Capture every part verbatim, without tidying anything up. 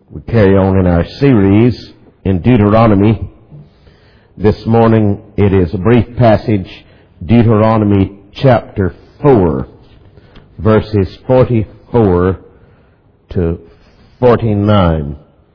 We carry on in our series in Deuteronomy. This morning it is a brief passage, Deuteronomy chapter four, verses forty-four to forty-nine.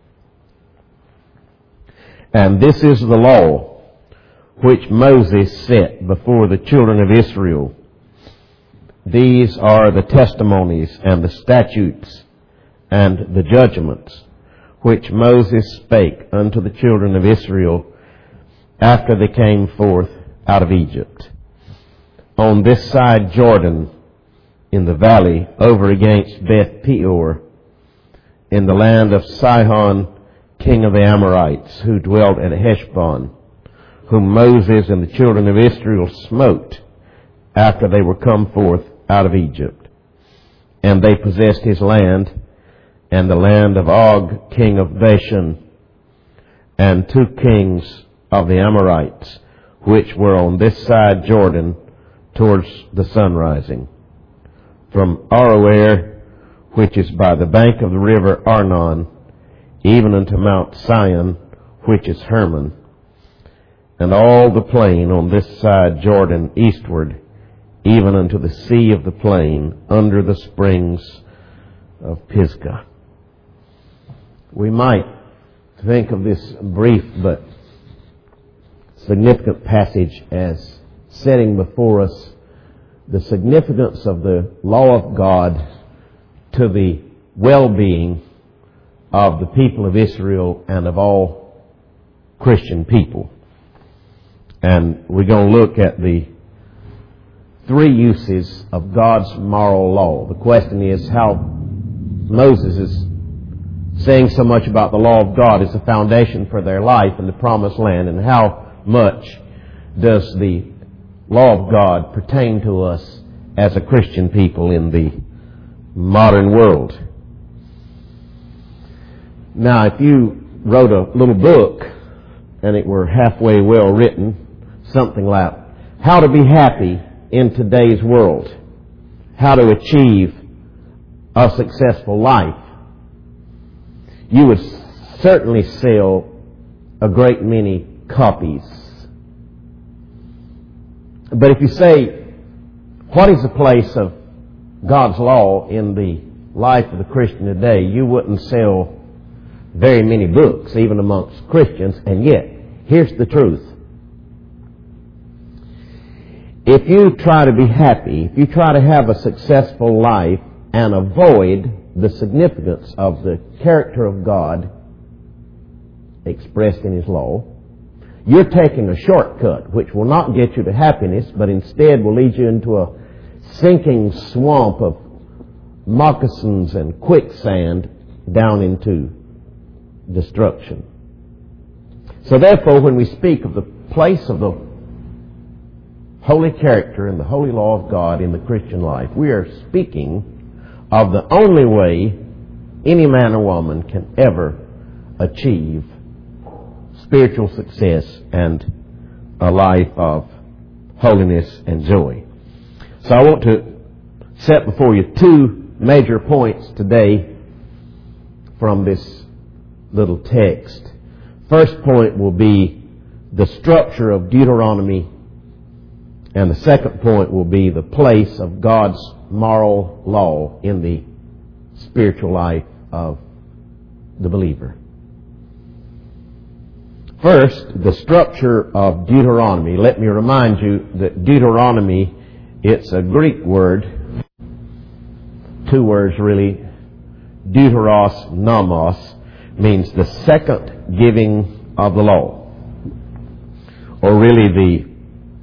And this is the law which Moses set before the children of Israel. These are the testimonies and the statutes and the judgments which Moses spake unto the children of Israel after they came forth out of Egypt, on this side Jordan, in the valley over against Beth Peor, in the land of Sihon, king of the Amorites, who dwelt at Heshbon, whom Moses and the children of Israel smote after they were come forth out of Egypt. And they possessed his land, and the land of Og, king of Bashan, and two kings of the Amorites, which were on this side Jordan, towards the sunrising, from Aroer, which is by the bank of the river Arnon, even unto Mount Sion, which is Hermon, and all the plain on this side Jordan eastward, even unto the sea of the plain, under the springs of Pisgah. We might think of this brief but significant passage as setting before us the significance of the law of God to the well-being of the people of Israel and of all Christian people. And we're going to look at the three uses of God's moral law. The question is how Moses is saying so much about the law of God as the foundation for their life in the promised land, and how much does the law of God pertain to us as a Christian people in the modern world. Now, if you wrote a little book and it were halfway well written, something like How to Be Happy in Today's World, How to Achieve a Successful Life, you would certainly sell a great many copies. But if you say, what is the place of God's law in the life of the Christian today, you wouldn't sell very many books, even amongst Christians. And yet, here's the truth. If you try to be happy, if you try to have a successful life and avoid the significance of the character of God expressed in His law, you're taking a shortcut which will not get you to happiness, but instead will lead you into a sinking swamp of moccasins and quicksand down into destruction. So therefore, when we speak of the place of the holy character and the holy law of God in the Christian life, we are speaking of the only way any man or woman can ever achieve spiritual success and a life of holiness and joy. So I want to set before you two major points today from this little text. First point will be the structure of Deuteronomy, and the second point will be the place of God's moral law in the spiritual life of the believer. First, the structure of Deuteronomy. Let me remind you that Deuteronomy, it's a Greek word, two words really. Deuteros nomos means the second giving of the law, or really the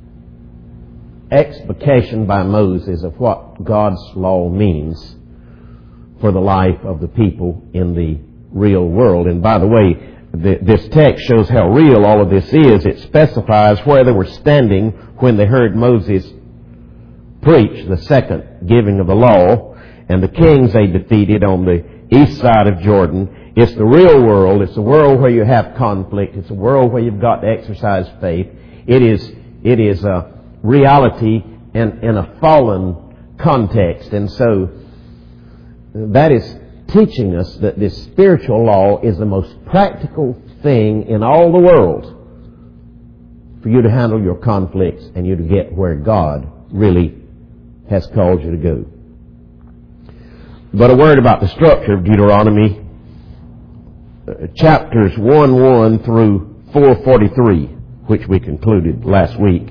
explication by Moses of what God's law means for the life of the people in the real world. And by the way, the, this text shows how real all of this is. It specifies where they were standing when they heard Moses preach the second giving of the law, and the kings they defeated on the east side of Jordan. It's the real world. It's the world where you have conflict. It's a world where you've got to exercise faith. It is, it is a reality in, in a fallen context. And so that is teaching us that this spiritual law is the most practical thing in all the world for you to handle your conflicts and you to get where God really has called you to go. But a word about the structure of Deuteronomy, uh, chapters one one through four forty-three, which we concluded last week.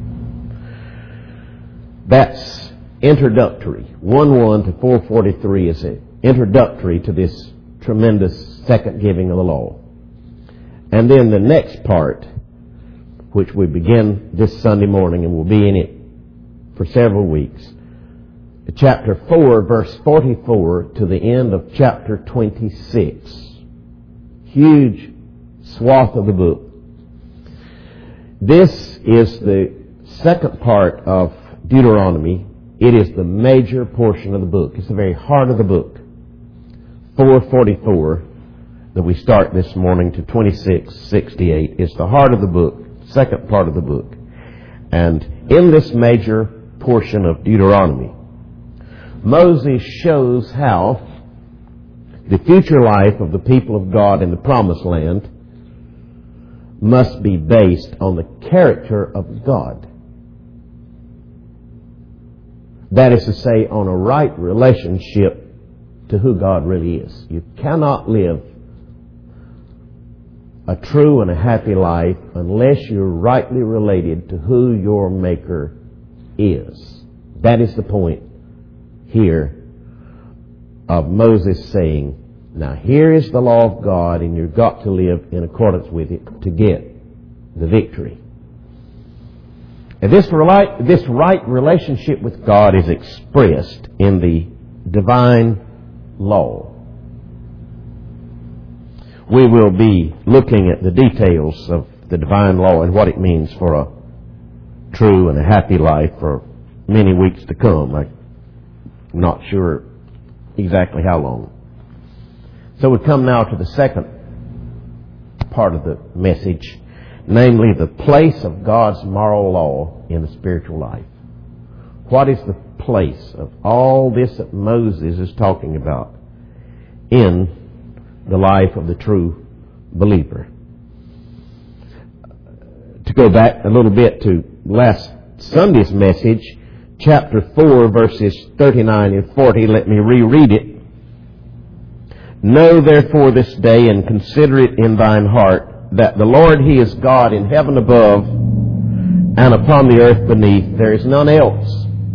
That's introductory. one one to four forty-three is it. Introductory to this tremendous second giving of the law. And then the next part, which we begin this Sunday morning and will be in it for several weeks, chapter four, verse forty-four to the end of chapter twenty-six. Huge swath of the book. This is the second part of Deuteronomy. It is the major portion of the book. It's the very heart of the book. four forty-four that we start this morning to twenty-six sixty-eight is the heart of the book, second part of the book. And in this major portion of Deuteronomy, Moses shows how the future life of the people of God in the Promised Land must be based on the character of God. That is to say, on a right relationship to who God really is. You cannot live a true and a happy life unless you're rightly related to who your Maker is. That is the point here of Moses saying, now here is the law of God and you've got to live in accordance with it to get the victory. And this right, this right relationship with God is expressed in the divine law. We will be looking at the details of the divine law and what it means for a true and a happy life for many weeks to come. I'm not sure exactly how long. So we come now to the second part of the message, namely the place of God's moral law in the spiritual life. What is the place of all this that Moses is talking about in the life of the true believer? To go back a little bit to last Sunday's message, chapter four, verses thirty-nine and forty, let me reread it. Know therefore this day and consider it in thine heart, that the Lord, He is God in heaven above and upon the earth beneath. There is none else.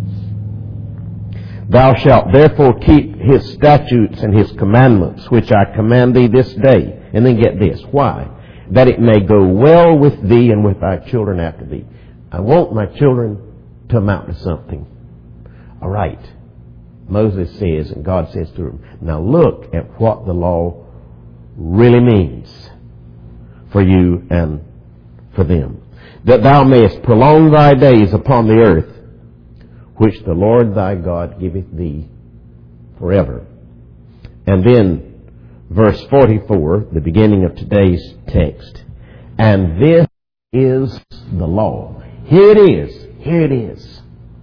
Thou shalt therefore keep His statutes and His commandments, which I command thee this day. And then get this. Why? That it may go well with thee and with thy children after thee. I want my children to amount to something. All right. Moses says, and God says to him, now look at what the law really means for you and for them. That thou mayest prolong thy days upon the earth, which the Lord thy God giveth thee forever. And then verse forty-four, the beginning of today's text. And this is the law. Here it is. Here it is.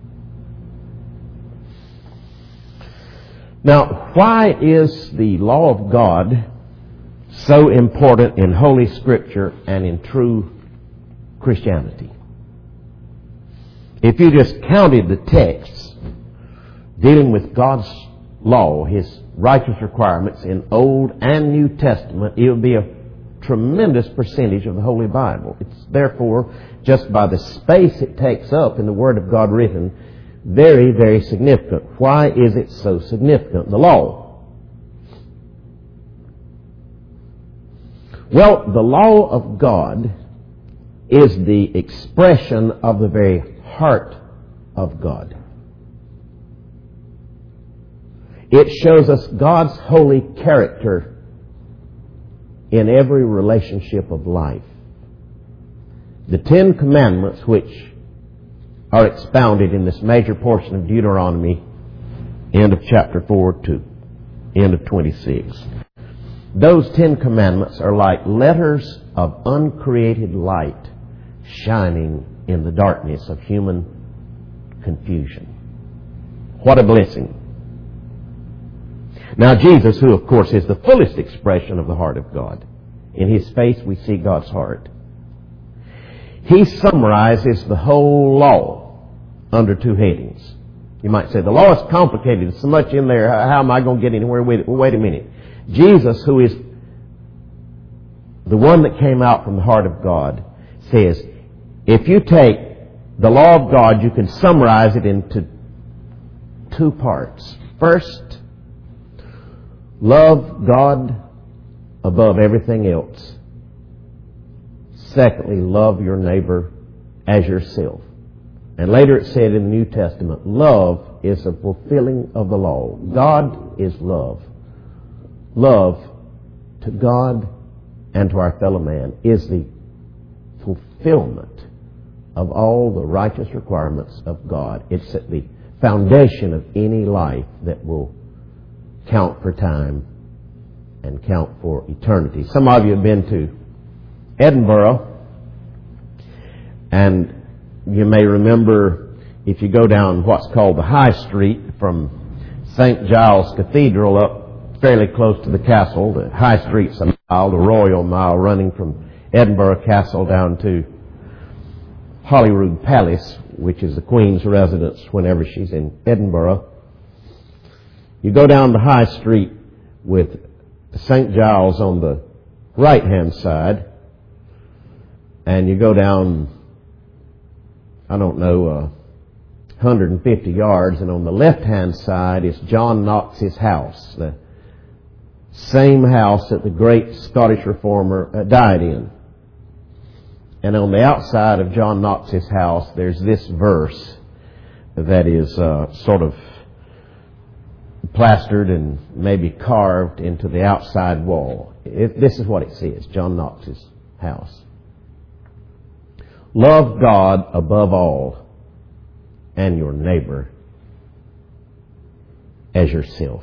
Now, why is the law of God so important in Holy Scripture and in true Christianity? If you just counted the texts dealing with God's law, His righteous requirements in Old and New Testament, it would be a tremendous percentage of the Holy Bible. It's therefore, just by the space it takes up in the Word of God written, very, very significant. Why is it so significant? The law. Well, the law of God is the expression of the very heart of God. It shows us God's holy character in every relationship of life. The Ten Commandments, which are expounded in this major portion of Deuteronomy, end of chapter four to end of twenty-six. Those Ten Commandments are like letters of uncreated light shining in the darkness of human confusion. What a blessing. Now Jesus, who of course is the fullest expression of the heart of God, in His face we see God's heart. He summarizes the whole law under two headings. You might say, the law is complicated. There's so much in there. How am I going to get anywhere with it? Well, wait a minute. Jesus, who is the one that came out from the heart of God, says, if you take the law of God, you can summarize it into two parts. First, love God above everything else. Secondly, love your neighbor as yourself. And later it said in the New Testament, love is a fulfilling of the law. God is love. Love to God and to our fellow man is the fulfillment of all the righteous requirements of God. It's at the foundation of any life that will count for time and count for eternity. Some of you have been to Edinburgh, and you may remember if you go down what's called the High Street from Saint Giles Cathedral up fairly close to the castle. The High Street's a mile, the Royal Mile, running from Edinburgh Castle down to Holyrood Palace, which is the Queen's residence whenever she's in Edinburgh. You go down the High Street with Saint Giles on the right-hand side, and you go down, I don't know, uh, one hundred fifty yards, and on the left-hand side is John Knox's house, the same house that the great Scottish reformer uh, died in. And on the outside of John Knox's house, there's this verse that is uh, sort of plastered and maybe carved into the outside wall. It, this is what it says, John Knox's house. Love God above all and your neighbor as yourself.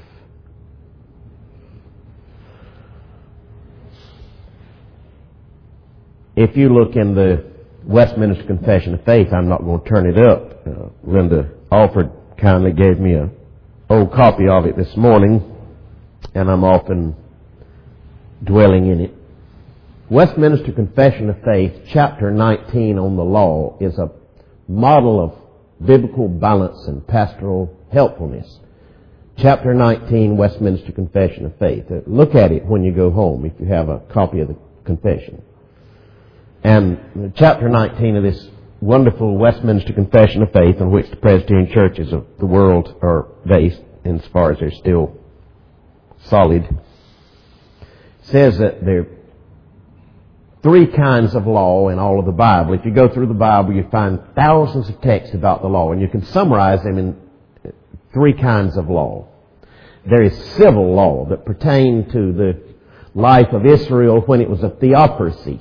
If you look in the Westminster Confession of Faith, I'm not going to turn it up. Uh, Linda Alford kindly gave me an old copy of it this morning, and I'm often dwelling in it. Westminster Confession of Faith, chapter nineteen on the law, is a model of biblical balance and pastoral helpfulness. Chapter nineteen, Westminster Confession of Faith. Uh, look at it when you go home if you have a copy of the confession. And chapter nineteen of this wonderful Westminster Confession of Faith, on which the Presbyterian churches of the world are based, as far as they're still solid, says that there are three kinds of law in all of the Bible. If you go through the Bible, you find thousands of texts about the law, and you can summarize them in three kinds of law. There is civil law that pertained to the life of Israel when it was a theocracy.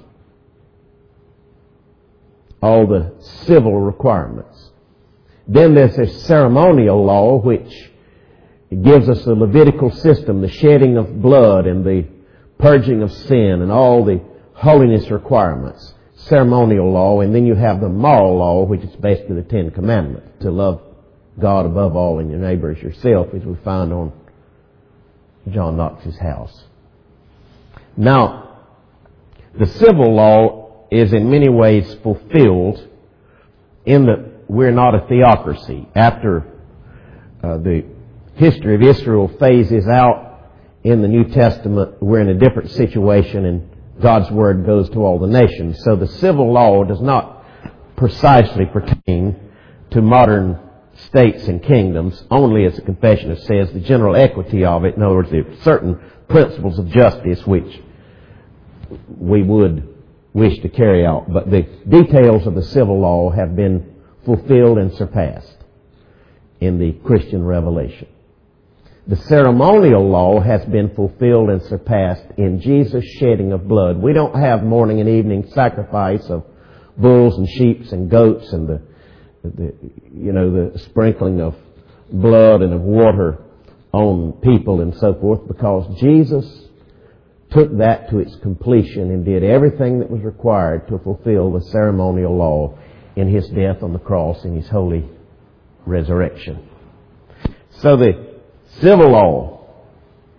All the civil requirements. Then there's a ceremonial law which gives us the Levitical system, the shedding of blood and the purging of sin and all the holiness requirements. Ceremonial law. And then you have the moral law, which is basically the Ten Commandments, to love God above all and your neighbor as yourself, as we find on John Knox's house. Now, the civil law is in many ways fulfilled in that we're not a theocracy. After uh, the history of Israel phases out in the New Testament, we're in a different situation and God's Word goes to all the nations. So the civil law does not precisely pertain to modern states and kingdoms, only as the confession says, the general equity of it. In other words, there are certain principles of justice which we would wish to carry out, but the details of the civil law have been fulfilled and surpassed in the Christian revelation. The ceremonial law has been fulfilled and surpassed in Jesus' shedding of blood. We don't have morning and evening sacrifice of bulls and sheep and goats and the, the you know, the sprinkling of blood and of water on people and so forth, because Jesus took that to its completion and did everything that was required to fulfill the ceremonial law in His death on the cross and His holy resurrection. So the civil law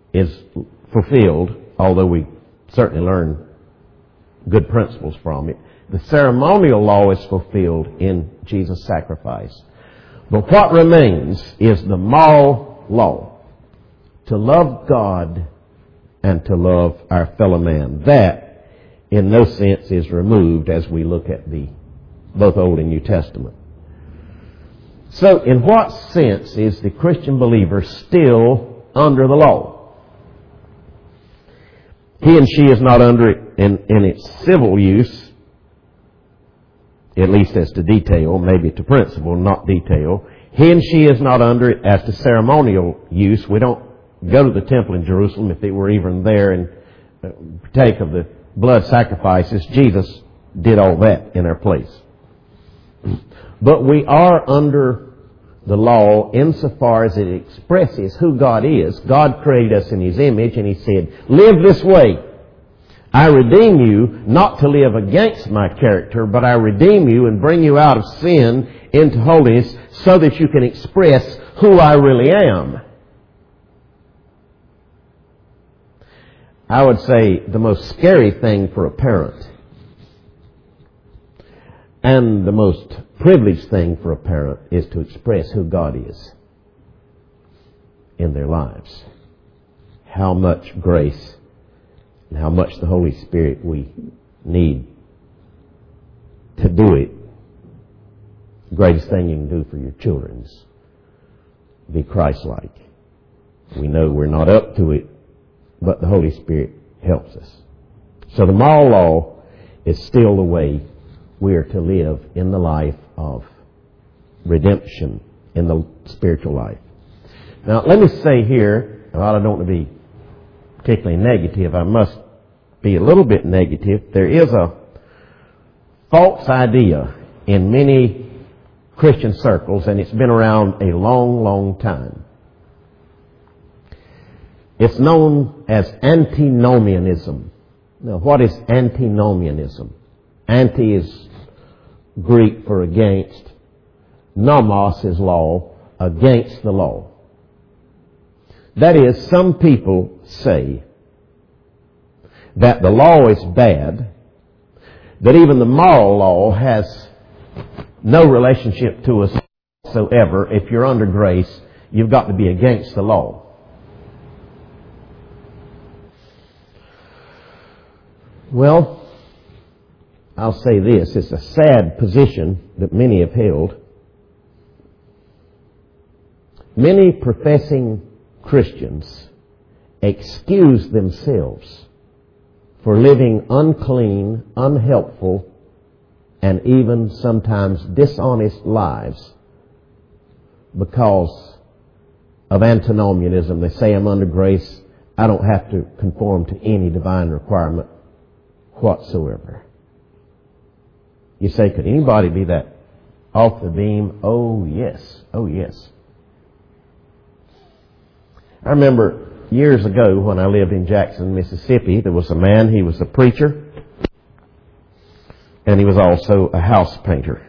is fulfilled, although we certainly learn good principles from it. The ceremonial law is fulfilled in Jesus' sacrifice. But what remains is the moral law, to love God and to love our fellow man. That, in no sense, is removed as we look at the both Old and New Testament. So, in what sense is the Christian believer still under the law? He and she is not under it in, in its civil use, at least as to detail, maybe to principle, not detail. He and she is not under it as to ceremonial use. We don't go to the temple in Jerusalem if it were even there and partake of the blood sacrifices. Jesus did all that in our place. But we are under the law insofar as it expresses who God is. God created us in His image, and He said, live this way. I redeem you not to live against my character, but I redeem you and bring you out of sin into holiness so that you can express who I really am. I would say the most scary thing for a parent and the most privileged thing for a parent is to express who God is in their lives. How much grace and how much the Holy Spirit we need to do it. The greatest thing you can do for your children is be Christ-like. We know we're not up to it, but the Holy Spirit helps us. So the moral law is still the way we are to live in the life of redemption, in the spiritual life. Now, let me say here, while I don't want to be particularly negative, I must be a little bit negative. There is a false idea in many Christian circles, and it's been around a long, long time. It's known as antinomianism. Now, what is antinomianism? Anti is Greek for against. Nomos is law, against the law. That is, some people say that the law is bad, that even the moral law has no relationship to us whatsoever. If you're under grace, you've got to be against the law. Well, I'll say this, it's a sad position that many have held. Many professing Christians excuse themselves for living unclean, unhelpful, and even sometimes dishonest lives because of antinomianism. They say, I'm under grace, I don't have to conform to any divine requirement whatsoever. You say, could anybody be that off the beam? Oh, yes. Oh, yes. I remember years ago when I lived in Jackson, Mississippi, there was a man, he was a preacher, and he was also a house painter.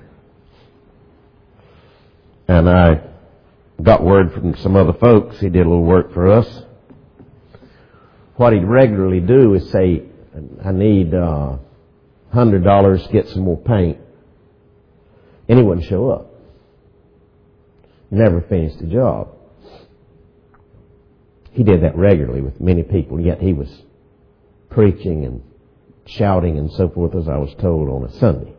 And I got word from some other folks, he did a little work for us. What he'd regularly do is say, I need uh, one hundred dollars to get some more paint. And he wouldn't show up. Never finished the job. He did that regularly with many people, yet he was preaching and shouting and so forth, as I was told, on a Sunday.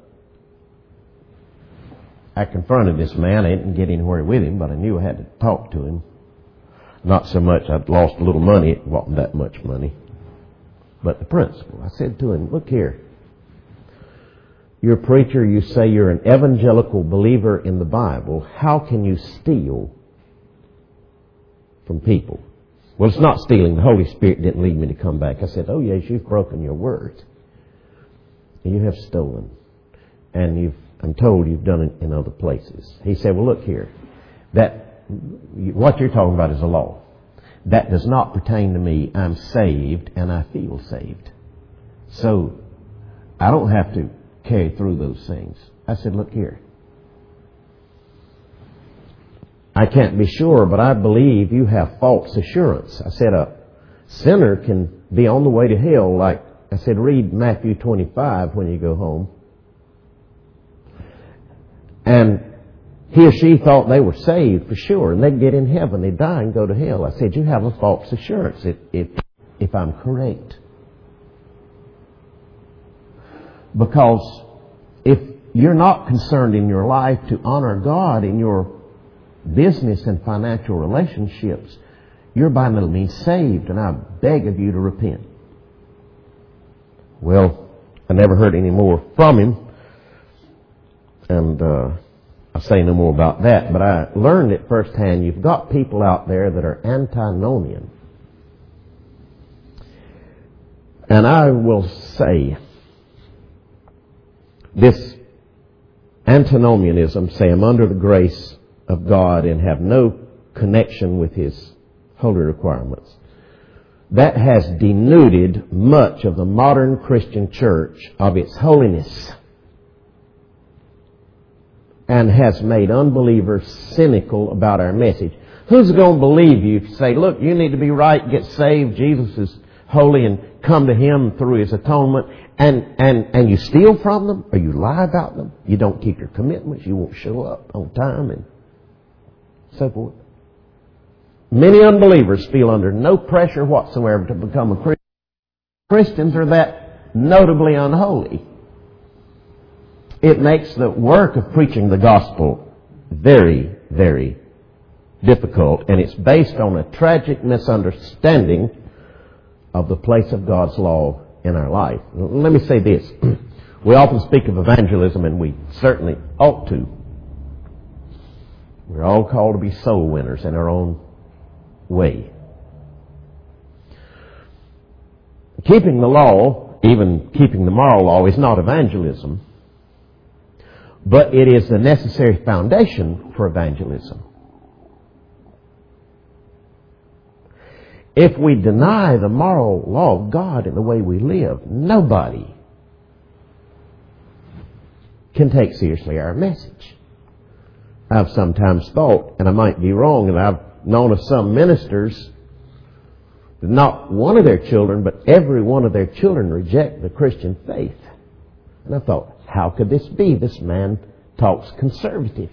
I confronted this man. I didn't get anywhere with him, but I knew I had to talk to him. Not so much I'd lost a little money. It wasn't that much money. But the principle. I said to him, look here. You're a preacher. You say you're an evangelical believer in the Bible. How can you steal from people? Well, it's not stealing. The Holy Spirit didn't lead me to come back. I said, oh, yes, you've broken your word. You have stolen. And you've, I'm told you've done it in other places. He said, well, look here. That, what you're talking about is a law. That does not pertain to me. I'm saved and I feel saved. So I don't have to carry through those things. I said, look here. I can't be sure, but I believe you have false assurance. I said, a, sinner can be on the way to hell. Like I said, read Matthew twenty-five when you go home. And he or she thought they were saved for sure, and they'd get in heaven, they'd die and go to hell. I said, you have a false assurance if, if, if I'm correct. Because if you're not concerned in your life to honor God in your business and financial relationships, you're by no means saved, and I beg of you to repent. Well, I never heard any more from him, and uh, I'll say no more about that, but I learned it firsthand. You've got people out there that are antinomian. And I will say, this antinomianism, say I'm under the grace of God and have no connection with His holy requirements, that has denuded much of the modern Christian church of its holiness and has made unbelievers cynical about our message. Who's going to believe you if you say, look, you need to be right, get saved, Jesus is holy, and come to Him through His atonement, and, and, and you steal from them, or you lie about them, you don't keep your commitments, you won't show up on time, and so forth. Many unbelievers feel under no pressure whatsoever to become a Christian. Christians are that notably unholy. It makes the work of preaching the gospel very, very difficult, and it's based on a tragic misunderstanding of the place of God's law in our life. Let me say this. We often speak of evangelism, and we certainly ought to. We're all called to be soul winners in our own way. Keeping the law, even keeping the moral law, is not evangelism, but it is the necessary foundation for evangelism. If we deny the moral law of God in the way we live, nobody can take seriously our message. I've sometimes thought, and I might be wrong, and I've known of some ministers that not one of their children, but every one of their children reject the Christian faith. And I thought, how could this be? This man talks conservative.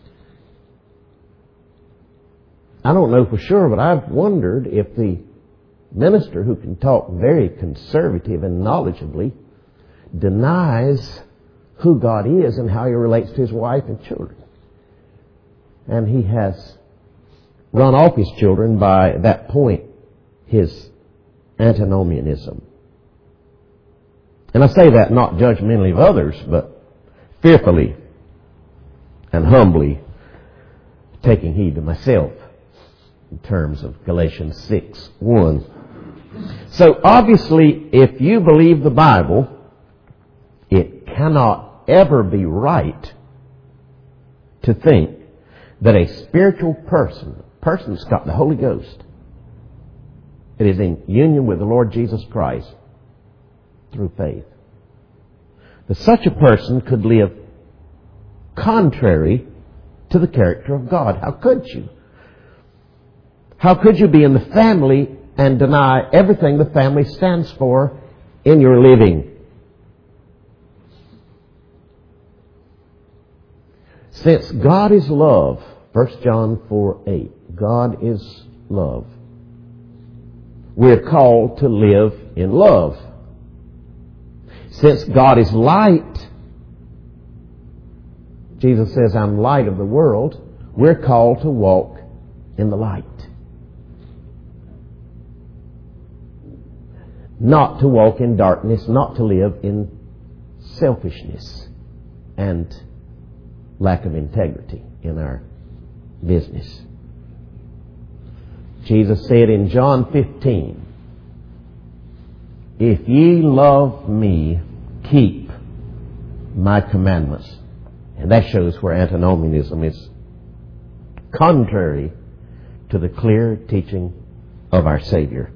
I don't know for sure, but I've wondered if the minister who can talk very conservative and knowledgeably denies who God is and how He relates to His wife and children. And he has run off his children by, at that point, his antinomianism. And I say that not judgmentally of others, but fearfully and humbly taking heed to myself in terms of Galatians six one. So obviously, if you believe the Bible, it cannot ever be right to think that a spiritual person, a person that's got the Holy Ghost, it is in union with the Lord Jesus Christ through faith, that such a person could live contrary to the character of God. How could you? How could you be in the family and deny everything the family stands for in your living? Since God is love, First John four eight, God is love, we're called to live in love. Since God is light, Jesus says, I'm light of the world, we're called to walk in the light. Not to walk in darkness, not to live in selfishness and lack of integrity in our business. Jesus said in John fifteen, if ye love me, keep my commandments. And that shows where antinomianism is contrary to the clear teaching of our Savior.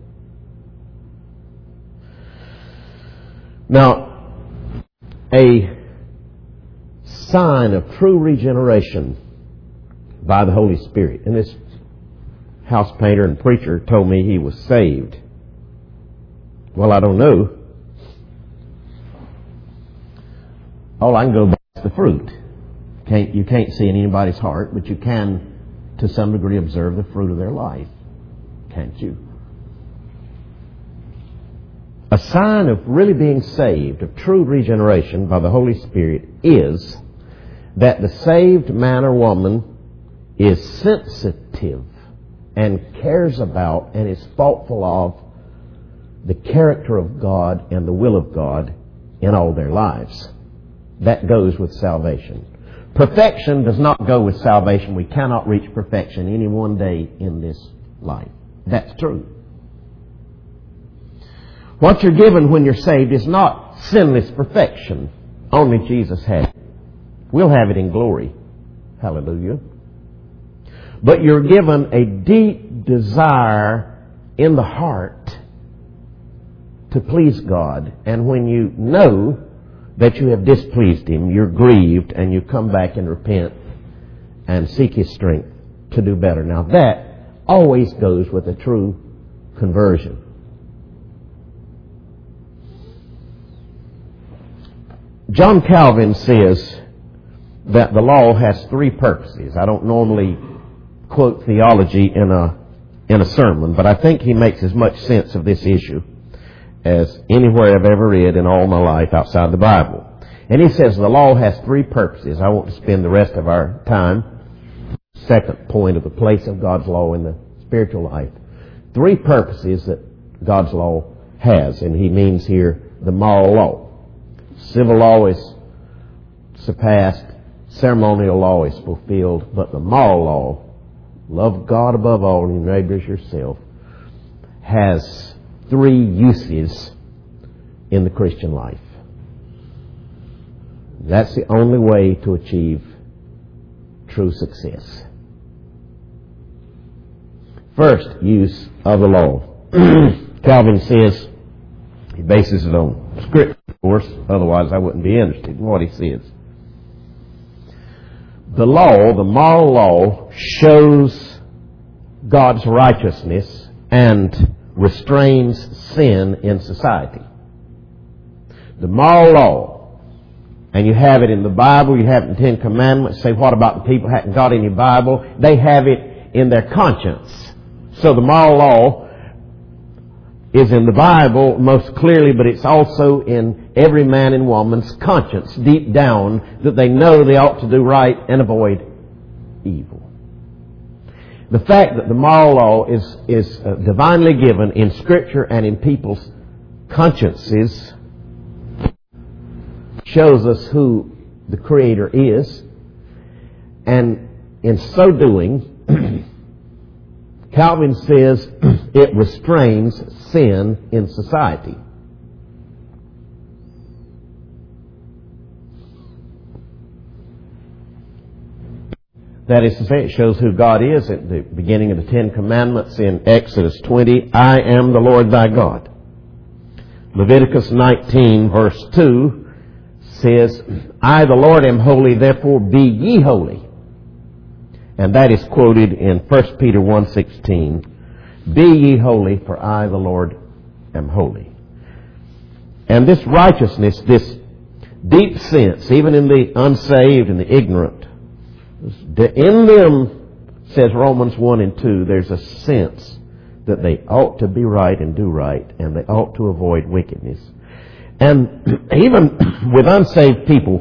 Now, a sign of true regeneration by the Holy Spirit, and this house painter and preacher told me he was saved Well, I don't know. All I can go by is the fruit. Can't, you can't see in anybody's heart, but you can, to some degree, observe the fruit of their life. Can't you? A sign of really being saved, of true regeneration by the Holy Spirit, is that the saved man or woman is sensitive and cares about and is thoughtful of the character of God and the will of God in all their lives. That goes with salvation. Perfection does not go with salvation. We cannot reach perfection any one day in this life. That's true. What you're given when you're saved is not sinless perfection. Only Jesus had it. We'll have it in glory. Hallelujah. But you're given a deep desire in the heart to please God. And when you know that you have displeased Him, you're grieved, and you come back and repent and seek His strength to do better. Now that always goes with a true conversion. John Calvin says that the law has three purposes. I don't normally quote theology in a in a sermon, but I think he makes as much sense of this issue as anywhere I've ever read in all my life outside the Bible. And he says the law has three purposes. I want to spend the rest of our time, second point of the place of God's law in the spiritual life. Three purposes that God's law has, and he means here the moral law. Civil law is surpassed, ceremonial law is fulfilled, but the moral law, love God above all and your neighbor as yourself, has three uses in the Christian life. That's the only way to achieve true success. First use of the law. Calvin says, he bases it on Scripture, of course, otherwise I wouldn't be interested in what he says. The law, the moral law, shows God's righteousness and restrains sin in society. The moral law, and you have it in the Bible, you have it in the Ten Commandments. Say, what about the people who haven't got any Bible? They have it in their conscience. So the moral law is in the Bible most clearly, but it's also in every man and woman's conscience, deep down, that they know they ought to do right and avoid evil. The fact that the moral law is, is uh, divinely given in Scripture and in people's consciences shows us who the Creator is. And in so doing, Calvin says it restrains sin in society. That is to say, it shows who God is at the beginning of the Ten Commandments in Exodus twenty. I am the Lord thy God. Leviticus nineteen verse two says, I the Lord am holy, therefore be ye holy. And that is quoted in First Peter one sixteen. Be ye holy, for I the Lord am holy. And this righteousness, this deep sense, even in the unsaved and the ignorant, in them, says Romans one and two, there's a sense that they ought to be right and do right, and they ought to avoid wickedness. And even with unsaved people,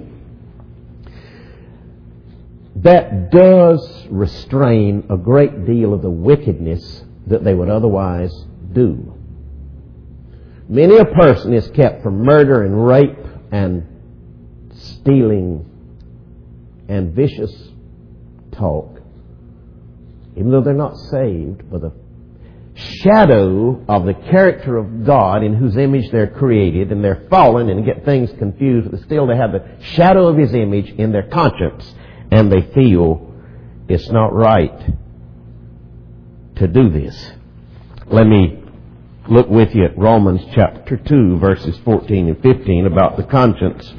that does restrain a great deal of the wickedness that they would otherwise do. Many a person is kept from murder and rape and stealing and vicious talk, even though they're not saved, but the shadow of the character of God in whose image they're created, and they're fallen and get things confused, but still they have the shadow of His image in their conscience, and they feel it's not right to do this. Let me look with you at Romans chapter two, verses fourteen and fifteen about the conscience.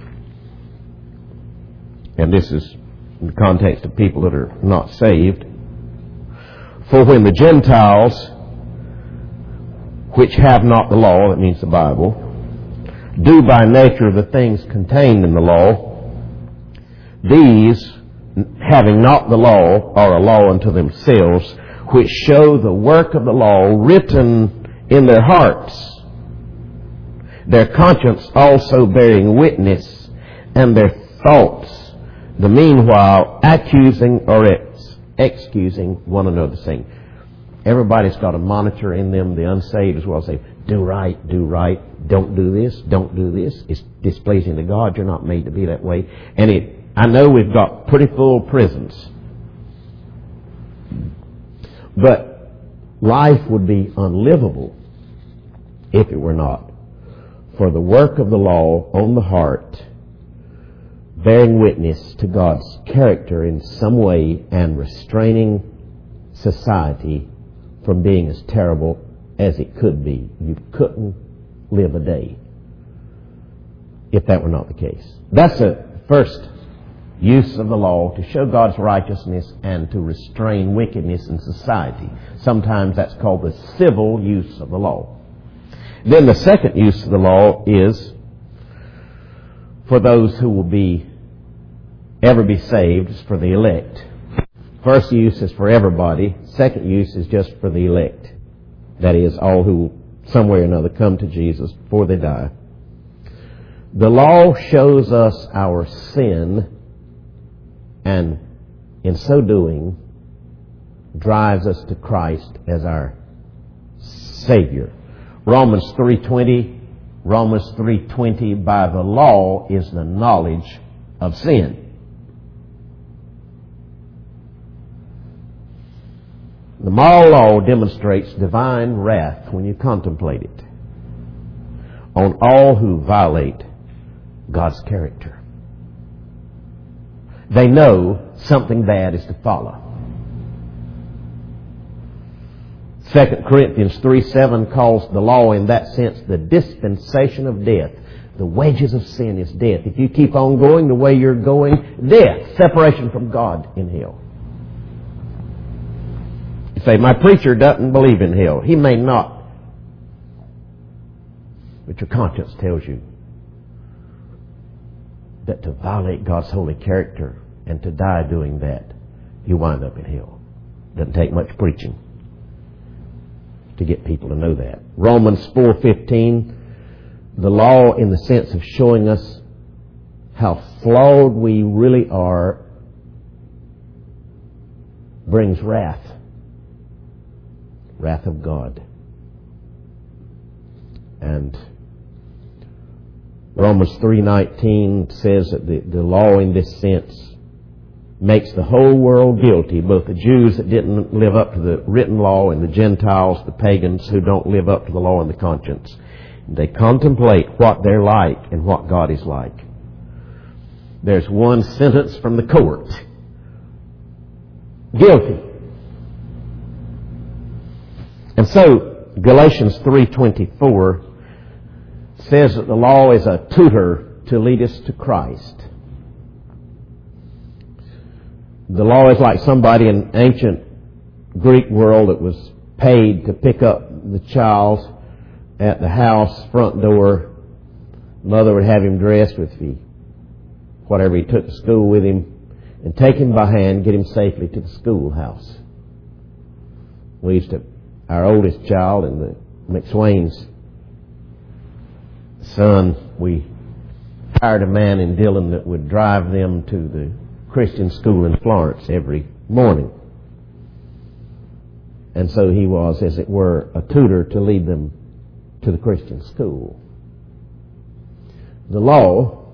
And this is in the context of people that are not saved. For when the Gentiles, which have not the law, that means the Bible, do by nature the things contained in the law, these, having not the law, are a law unto themselves, which show the work of the law written in their hearts, their conscience also bearing witness, and their thoughts, the meanwhile accusing or ex- excusing one another, saying, everybody's got a monitor in them, the unsaved as well, say, do right, do right, don't do this, don't do this. It's displeasing to God. You're not made to be that way. And it, I know we've got pretty full prisons, but life would be unlivable if it were not for the work of the law on the heart, bearing witness to God's character in some way and restraining society from being as terrible as it could be. You couldn't live a day if that were not the case. That's the first use of the law, to show God's righteousness and to restrain wickedness in society. Sometimes that's called the civil use of the law. Then the second use of the law is for those who will be ever be saved, is for the elect. First use is for everybody. Second use is just for the elect. That is, all who some way or another come to Jesus before they die. The law shows us our sin, and in so doing drives us to Christ as our Savior. Romans three twenty, Romans three twenty, by the law is the knowledge of sin. The moral law demonstrates divine wrath when you contemplate it on all who violate God's character. They know something bad is to follow. Second Corinthians three seven calls the law in that sense the dispensation of death. The wages of sin is death. If you keep on going the way you're going, death, separation from God in hell. You say, my preacher doesn't believe in hell. He may not. But your conscience tells you that to violate God's holy character and to die doing that, you wind up in hell. Doesn't take much preaching to get people to know that. Romans four fifteen, the law in the sense of showing us how flawed we really are, brings wrath. Wrath of God. And Romans three nineteen says that the, the law in this sense makes the whole world guilty, both the Jews that didn't live up to the written law and the Gentiles, the pagans who don't live up to the law and the conscience. They contemplate what they're like and what God is like. There's one sentence from the court. Guilty. And so Galatians three twenty-four says that the law is a tutor to lead us to Christ. The law is like somebody in ancient Greek world that was paid to pick up the child at the house front door. Mother would have him dressed with the whatever he took to school with him and take him by hand, get him safely to the schoolhouse. We used to, our oldest child and the McSwain's son, we hired a man in Dillon that would drive them to the Christian school in Florence every morning. And so he was, as it were, a tutor to lead them to the Christian school. The law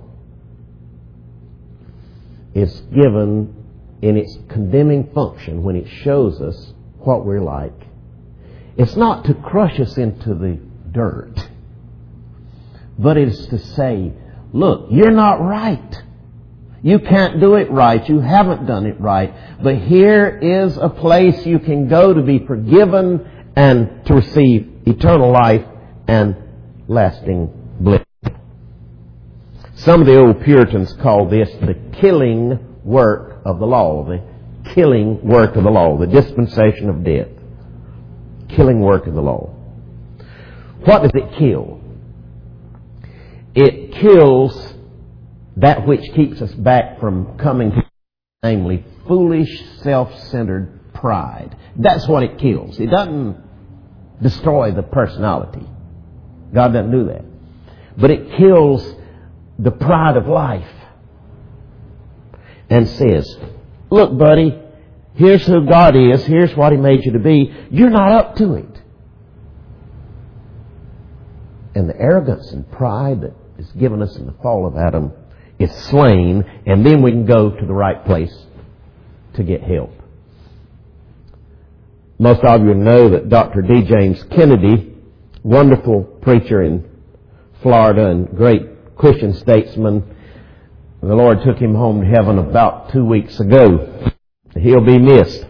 is given in its condemning function when it shows us what we're like. It's not to crush us into the dirt, but it's to say, look, you're not right. You can't do it right. You haven't done it right. But here is a place you can go to be forgiven and to receive eternal life and lasting bliss. Some of the old Puritans call this the killing work of the law. The killing work of the law. The dispensation of death. Killing work of the law. What does it kill? It kills that which keeps us back from coming to, namely, foolish, self-centered pride. That's what it kills. It doesn't destroy the personality. God doesn't do that. But it kills the pride of life and says, look, buddy, here's who God is. Here's what He made you to be. You're not up to it. And the arrogance and pride that is given us in the fall of Adam is slain, and then we can go to the right place to get help. Most of you know that Doctor D. James Kennedy, wonderful preacher in Florida and great Christian statesman, the Lord took him home to heaven about two weeks ago. He'll be missed.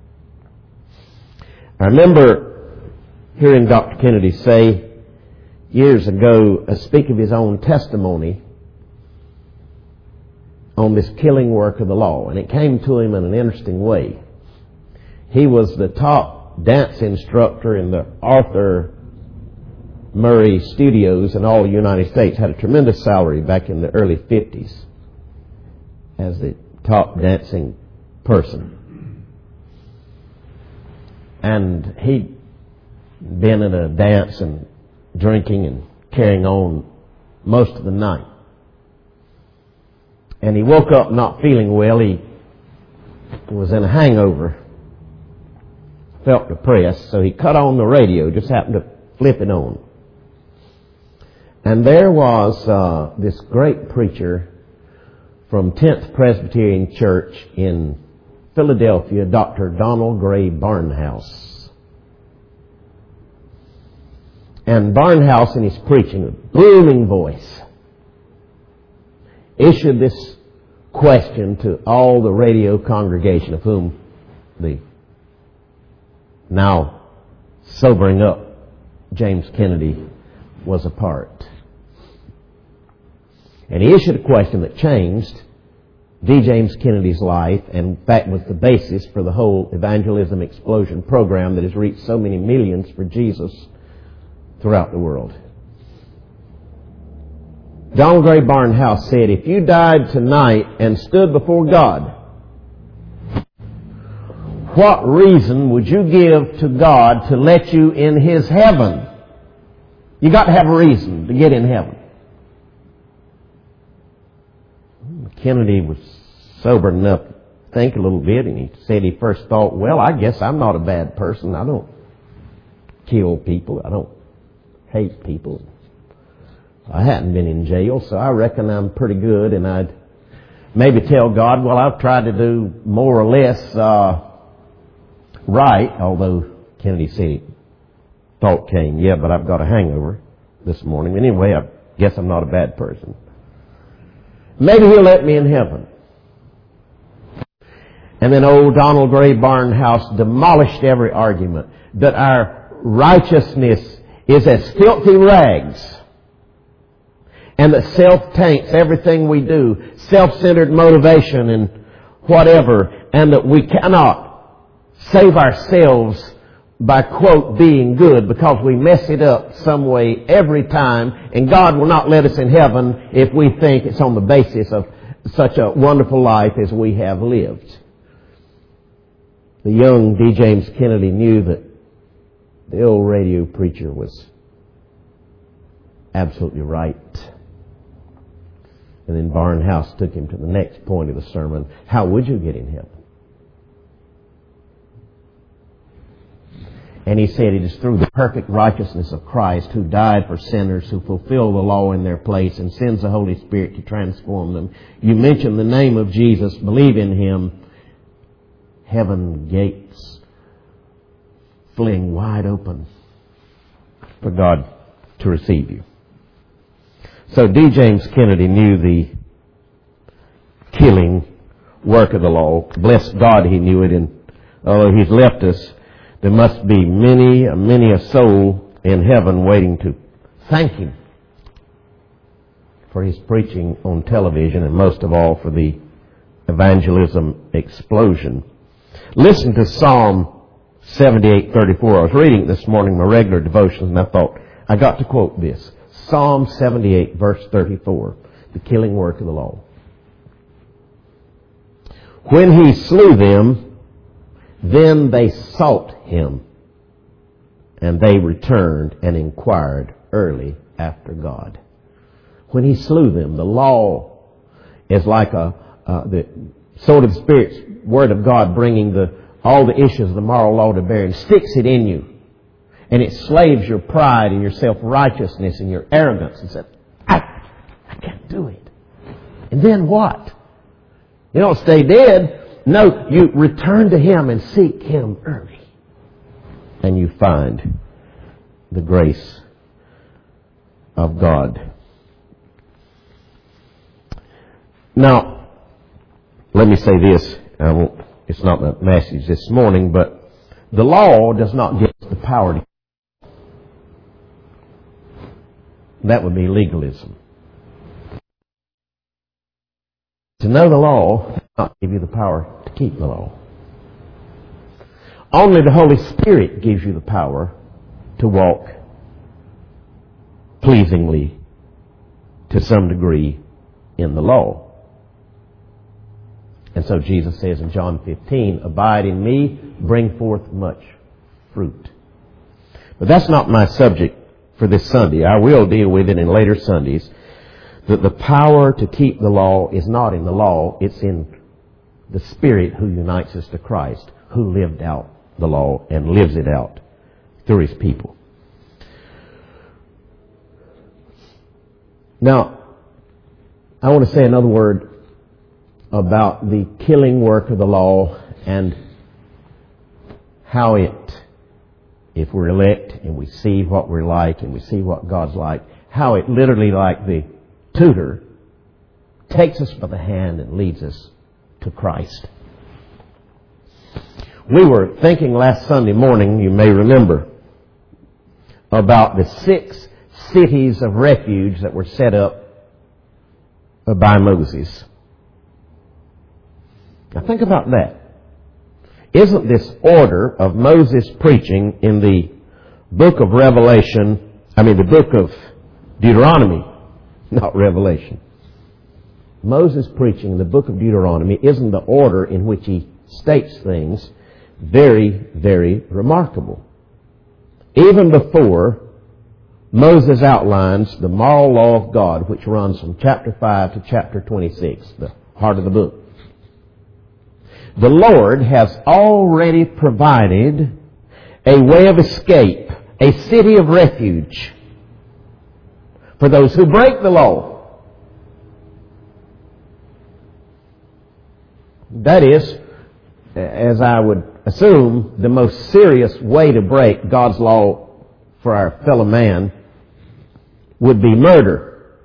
I remember hearing Doctor Kennedy say years ago, uh, speak of his own testimony on this killing work of the law. And it came to him in an interesting way. He was the top dance instructor in the Arthur Murray Studios in all the United States. Had a tremendous salary back in the early fifties as the top dancing person. And he'd been in a dance and drinking and carrying on most of the night. And he woke up not feeling well. He was in a hangover. Felt depressed, so he cut on the radio, just happened to flip it on. And there was uh, this great preacher from tenth Presbyterian Church in Philadelphia, Doctor Donald Gray Barnhouse. And Barnhouse, in his preaching, a booming voice, issued this question to all the radio congregation, of whom the now sobering up James Kennedy was a part. And he issued a question that changed D. James Kennedy's life, and in fact was the basis for the whole Evangelism Explosion program that has reached so many millions for Jesus throughout the world. John Gray Barnhouse said, if you died tonight and stood before God, what reason would you give to God to let you in His heaven? You got to have a reason to get in heaven. Kennedy was sober enough to think a little bit, and he said he first thought, well, I guess I'm not a bad person. I don't kill people. I don't hate people. I hadn't been in jail, so I reckon I'm pretty good, and I'd maybe tell God, well, I've tried to do more or less uh, right, although Kennedy said he thought came, yeah, but I've got a hangover this morning. Anyway, I guess I'm not a bad person. Maybe He'll let me in heaven. And then old Donald Gray Barnhouse demolished every argument that our righteousness is as filthy rags, and that self taints everything we do, self-centered motivation and whatever, and that we cannot save ourselves by, quote, being good, because we mess it up some way every time, and God will not let us in heaven if we think it's on the basis of such a wonderful life as we have lived. The young D. James Kennedy knew that the old radio preacher was absolutely right. And then Barnhouse took him to the next point of the sermon. How would you get in heaven? And he said it is through the perfect righteousness of Christ, who died for sinners, who fulfill the law in their place and sends the Holy Spirit to transform them. You mention the name of Jesus, believe in Him, heaven gates fling wide open for God to receive you. So D. James Kennedy knew the killing work of the law. Bless God, he knew it, and although He's left us, there must be many, many a soul in heaven waiting to thank Him for His preaching on television, and most of all for the evangelism explosion. Listen to Psalm seventy-eight thirty-four. I was reading this morning my regular devotions, and I thought, I got to quote this. Psalm seventy-eight, verse thirty-four. The killing work of the law. When he slew them, then they sought him, and they returned and inquired early after God. When he slew them, the law is like a uh, the sword of the Spirit's word of God, bringing the all the issues of the moral law to bear, and sticks it in you, and it slaves your pride and your self-righteousness and your arrogance, and says, I, I can't do it. And then what? You don't stay dead. No, you return to him and seek him early. And you find the grace of God. Now, let me say this. I won't, it's not the message this morning, but the law does not give us the power to. That would be legalism. To know the law does not give you the power to keep the law. Only the Holy Spirit gives you the power to walk pleasingly to some degree in the law. And so Jesus says in John fifteen, abide in me, bring forth much fruit. But that's not my subject for this Sunday. I will deal with it in later Sundays. That the power to keep the law is not in the law, it's in the Spirit who unites us to Christ, who lived out the law and lives it out through his people. Now, I want to say another word about the killing work of the law and how it, if we're elect and we see what we're like and we see what God's like, how it literally, like the tutor, takes us by the hand and leads us to Christ. We were thinking last Sunday morning, you may remember, about the six cities of refuge that were set up by Moses. Now think about that. Isn't this order of Moses preaching in the book of Revelation, I mean the book of Deuteronomy, not Revelation. Moses preaching in the book of Deuteronomy isn't the order in which he states things very, very remarkable. Even before Moses outlines the moral law of God, which runs from chapter five to chapter twenty-six, the heart of the book, the Lord has already provided a way of escape, a city of refuge for those who break the law. That is, as I would assume, the most serious way to break God's law for our fellow man would be murder.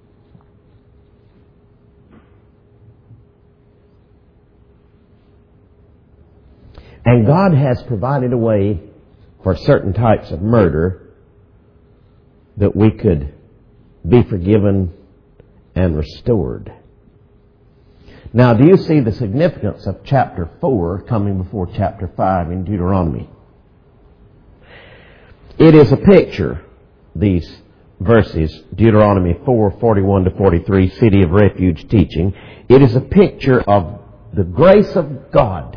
And God has provided a way for certain types of murder that we could be forgiven and restored. Now, do you see the significance of chapter four coming before chapter five in Deuteronomy? It is a picture, these verses, Deuteronomy four, forty-one to forty-three, city of refuge teaching. It is a picture of the grace of God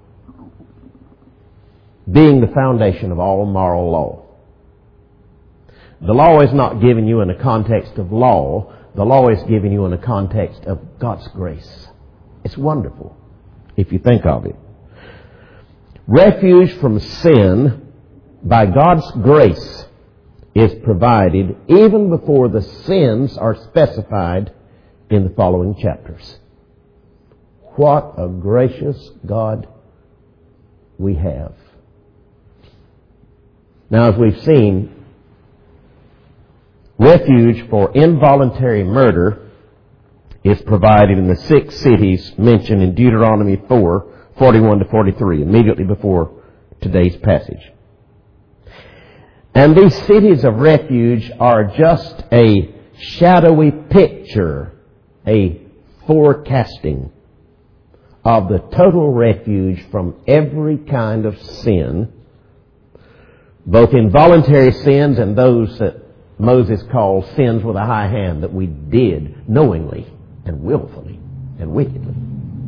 being the foundation of all moral law. The law is not given you in a context of law. The law is given you in a context of God's grace. It's wonderful if you think of it. Refuge from sin by God's grace is provided even before the sins are specified in the following chapters. What a gracious God we have. Now, as we've seen, refuge for involuntary murder is provided in the six cities mentioned in Deuteronomy four, forty-one to forty-three, immediately before today's passage. And these cities of refuge are just a shadowy picture, a forecasting of the total refuge from every kind of sin both involuntary sins and those that Moses called sins with a high hand that we did knowingly and willfully and wickedly.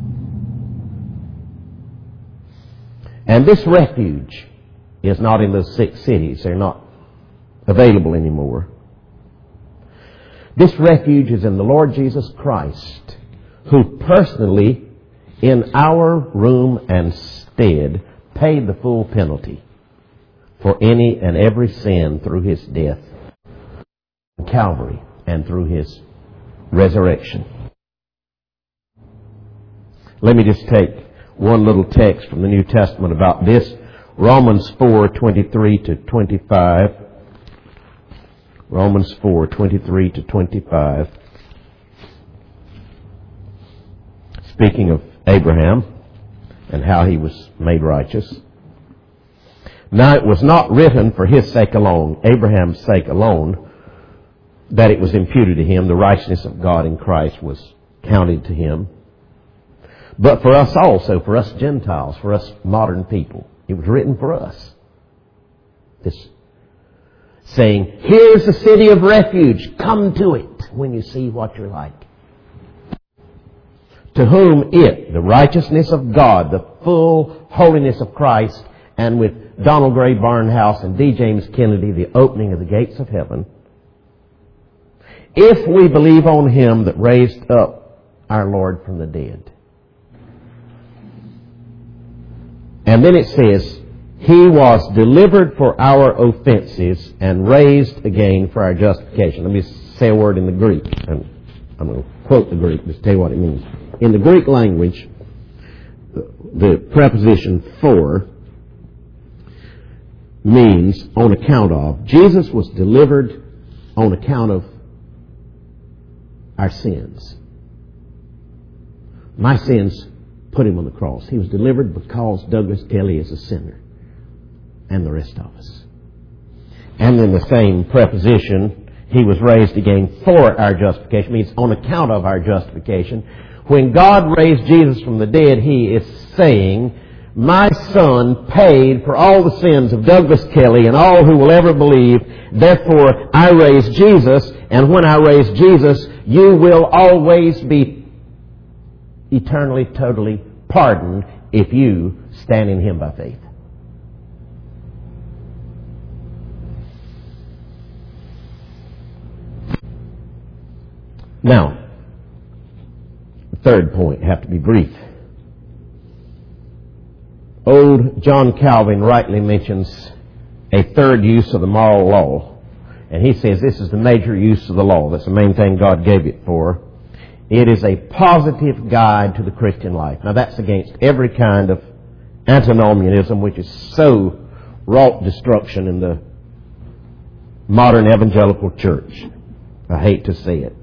And this refuge is not in those six cities. They're not available anymore. This refuge is in the Lord Jesus Christ, who personally, in our room and stead, paid the full penalty for any and every sin through His death on Calvary and through His resurrection. Let me just take one little text from the New Testament about this. Romans four, twenty-three to twenty-five. Romans four, twenty-three to twenty-five. Speaking of Abraham and how he was made righteous. Now it was not written for his sake alone, Abraham's sake alone, that it was imputed to him, the righteousness of God in Christ was counted to him. But for us also, for us Gentiles, for us modern people, it was written for us. This saying, here's the city of refuge, come to it when you see what you're like. To whom it, the righteousness of God, the full holiness of Christ, and with Donald Gray Barnhouse and D. James Kennedy, the opening of the gates of heaven, if we believe on Him that raised up our Lord from the dead. And then it says, He was delivered for our offenses and raised again for our justification. Let me say a word in the Greek. And I'm going to quote the Greek just to tell you what it means. In the Greek language, the preposition for means on account of. Jesus was delivered on account of our sins. My sins put Him on the cross. He was delivered because Douglas Kelly is a sinner. And the rest of us. And then the same preposition, He was raised again for our justification, means on account of our justification. When God raised Jesus from the dead, He is saying, my Son paid for all the sins of Douglas Kelly and all who will ever believe. Therefore, I raised Jesus, and when I raise Jesus, you will always be eternally, totally pardoned if you stand in Him by faith. Now, the third point, have to be brief. Old John Calvin rightly mentions a third use of the moral law. And he says this is the major use of the law. That's the main thing God gave it for. It is a positive guide to the Christian life. Now that's against every kind of antinomianism, which is so wrought destruction in the modern evangelical church. I hate to say it.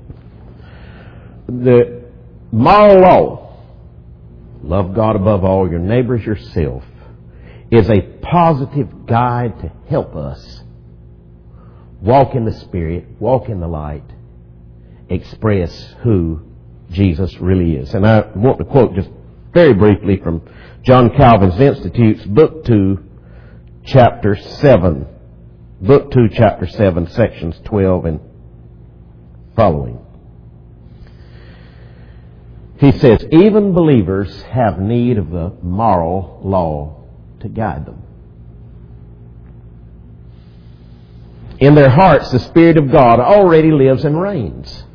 The moral law, love God above all, your neighbor as yourself, is a positive guide to help us walk in the Spirit, walk in the light, express who Jesus really is. And I want to quote just very briefly from John Calvin's Institutes, Book two, Chapter seven. Book two, Chapter seven, Sections twelve and following. He says, even believers have need of the moral law to guide them. In their hearts, the Spirit of God already lives and reigns.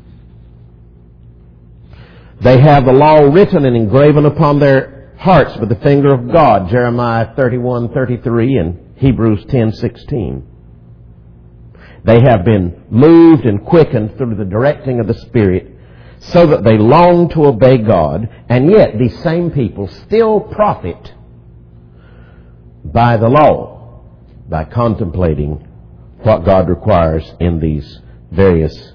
They have the law written and engraven upon their hearts with the finger of God, Jeremiah thirty-one thirty-three and Hebrews ten sixteen. They have been moved and quickened through the directing of the Spirit, so that they long to obey God, and yet these same people still profit by the law, by contemplating what God requires in these various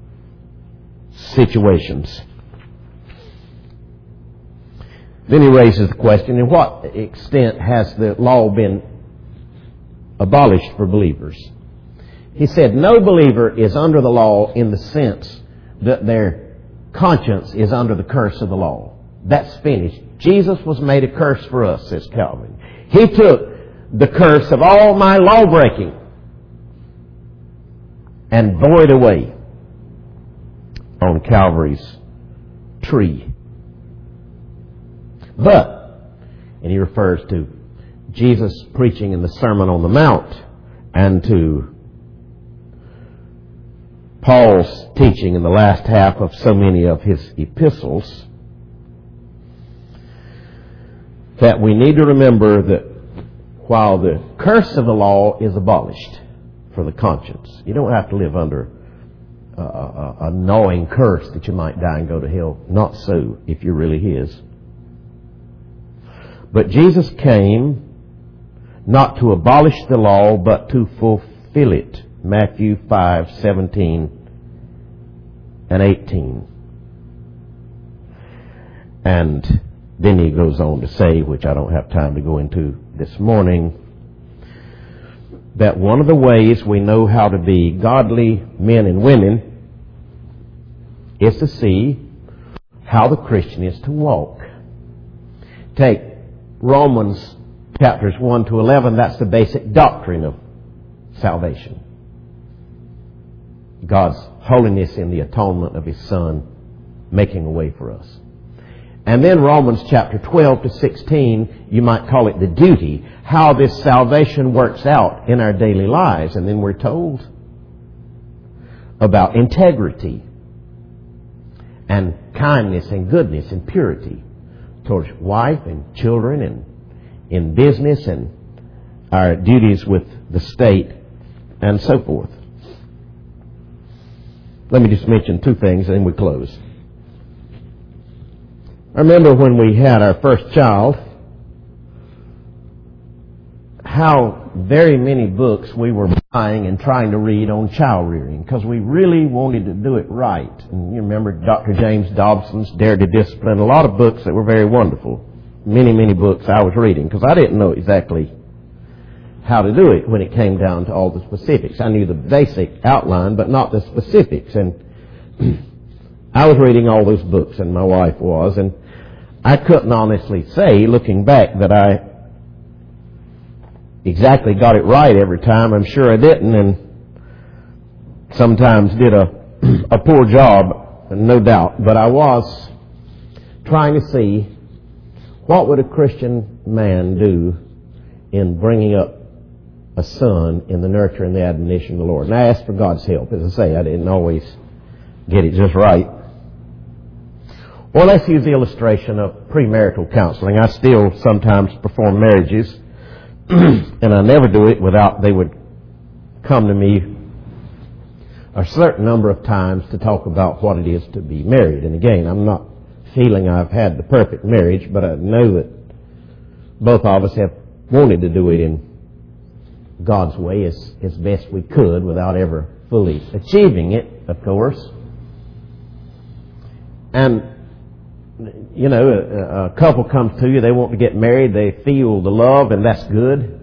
situations. Then he raises the question, in what extent has the law been abolished for believers? He said, no believer is under the law in the sense that their conscience is under the curse of the law. That's finished. Jesus was made a curse for us, says Calvin. He took the curse of all my law breaking and bore it away on Calvary's tree. But, and he refers to Jesus preaching in the Sermon on the Mount and to Paul's teaching in the last half of so many of his epistles, that we need to remember that while the curse of the law is abolished for the conscience, you don't have to live under a, a, a gnawing curse that you might die and go to hell. Not so, if you're really His. But Jesus came not to abolish the law, but to fulfill it. Matthew five, seventeen and eighteen. And then he goes on to say, which I don't have time to go into this morning, that one of the ways we know how to be godly men and women is to see how the Christian is to walk. Take Romans chapters one to eleven, that's the basic doctrine of salvation. God's holiness in the atonement of His Son, making a way for us. And then Romans chapter twelve to sixteen, you might call it the duty, how this salvation works out in our daily lives. And then we're told about integrity and kindness and goodness and purity towards wife and children and in business and our duties with the state and so forth. Let me just mention two things and then we close. I remember when we had our first child, how very many books we were buying and trying to read on child rearing because we really wanted to do it right. And you remember Doctor James Dobson's Dare to Discipline, a lot of books that were very wonderful. Many, many books I was reading because I didn't know exactly how to do it when it came down to all the specifics. I knew the basic outline, but not the specifics. And I was reading all those books, and my wife was, and I couldn't honestly say, looking back, that I exactly got it right every time. I'm sure I didn't, and sometimes did a, a poor job, no doubt. But I was trying to see what would a Christian man do in bringing up a son in the nurture and the admonition of the Lord. And I asked for God's help. As I say, I didn't always get it just right. Well, let's use the illustration of premarital counseling. I still sometimes perform marriages, and I never do it without they would come to me a certain number of times to talk about what it is to be married. And again, I'm not feeling I've had the perfect marriage, but I know that both of us have wanted to do it in God's way as, as best we could without ever fully achieving it, of course. And, you know, a, a couple comes to you, they want to get married, they feel the love, and that's good.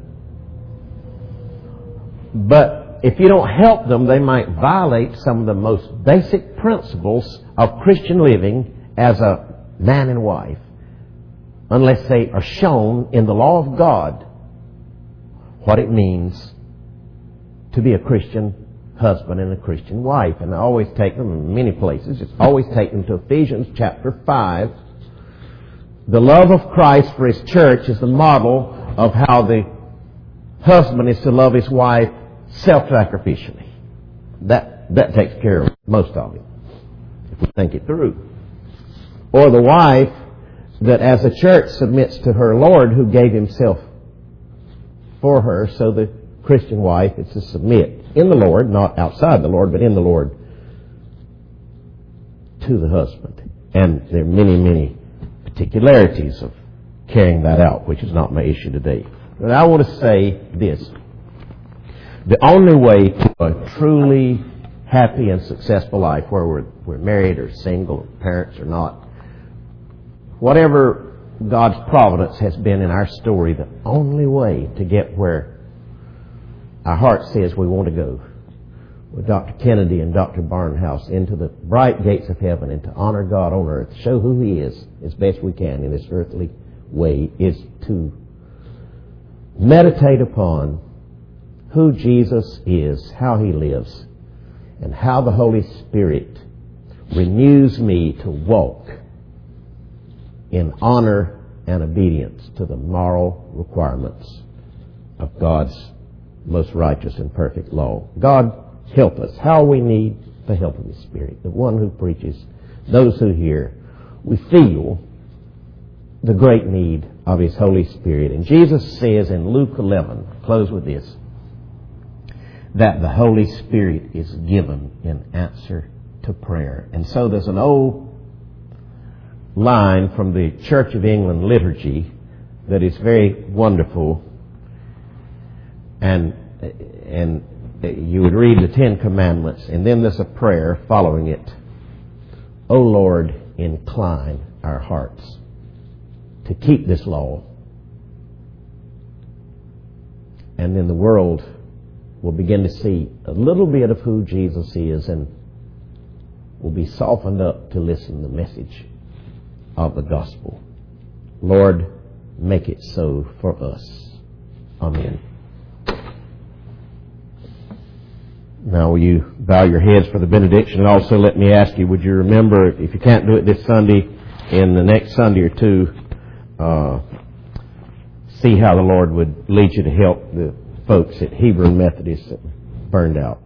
But if you don't help them, they might violate some of the most basic principles of Christian living as a man and wife, unless they are shown in the law of God what it means to be a Christian husband and a Christian wife. And I always take them in many places. Just always take them to Ephesians chapter five. The love of Christ for His church is the model of how the husband is to love his wife self-sacrificially. That, that takes care of most of it, if we think it through. Or the wife that as a church submits to her Lord who gave Himself for her, so the Christian wife is to submit in the Lord, not outside the Lord, but in the Lord, to the husband. And there are many, many particularities of carrying that out, which is not my issue today. But I want to say this. The only way to a truly happy and successful life, where we're, we're married or single, or parents or not, whatever God's providence has been in our story, the only way to get where our heart says we want to go, with Doctor Kennedy and Doctor Barnhouse, into the bright gates of heaven and to honor God on earth, show who He is as best we can in this earthly way, is to meditate upon who Jesus is, how He lives, and how the Holy Spirit renews me to walk in honor and obedience to the moral requirements of God's most righteous and perfect law. God, help us. How we need the help of His Spirit, the one who preaches, those who hear. We feel the great need of His Holy Spirit. And Jesus says in Luke eleven, close with this, that the Holy Spirit is given in answer to prayer. And so there's an old line from the Church of England liturgy that is very wonderful. And, and you would read the Ten Commandments, and then there's a prayer following it. O Lord, incline our hearts to keep this law. And then the world will begin to see a little bit of who Jesus is and will be softened up to listen to the message of the gospel. Lord, make it so for us. Amen. Now will you bow your heads for the benediction, and also let me ask you, would you remember, if you can't do it this Sunday, in the next Sunday or two, uh, see how the Lord would lead you to help the folks at Hebron Methodist that burned out.